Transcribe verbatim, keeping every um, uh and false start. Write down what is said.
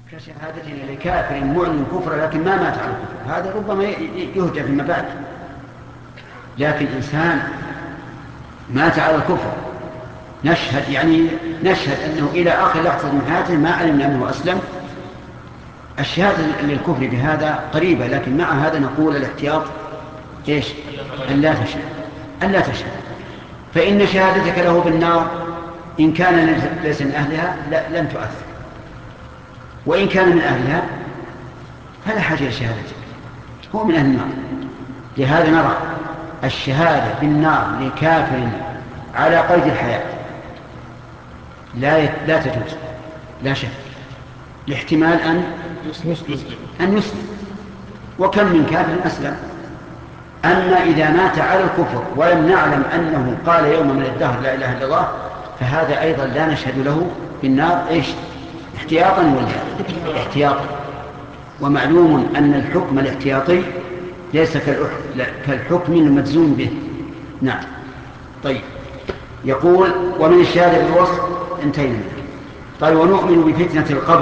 كشهادتنا لكافر معلن كفر لكن ما مات على الكفر، هذا ربما يهجى فيما بعد. لكن إنسان مات على الكفر نشهد يعني نشهد أنه إلى آخر لحظة من حياته ما علمنا أنه أسلم، الشهادة للكفر بهذا قريبة، لكن مع هذا نقول الاحتياط إيش؟ أن لا تشهد، أن لا تشهد. فإن شهادتك له بالنار إن كان ليس من أهلها لن تؤثر، وإن كان من أهلها فلا حاجة لشهادتك، هو من أهل النار. لهذا نرى الشهادة بالنار لكافر على قيد الحياة لا لا تجوز لا شك، لاحتمال أن أن يسلم، وكم من كافر أسلم. أما إذا مات على الكفر ولم نعلم أنه قال يوم من الدهر لا إله إلا الله، فهذا أيضا لا نشهد له بالنار إيش؟ احتياطا ولا احتياطا. ومعلوم أن الحكم الاحتياطي ليس كالحكم المجزوم به. نعم. طيب، يقول ومن الشهادة بالوصف انتهينا منها. قال ونؤمن بفتنة القبر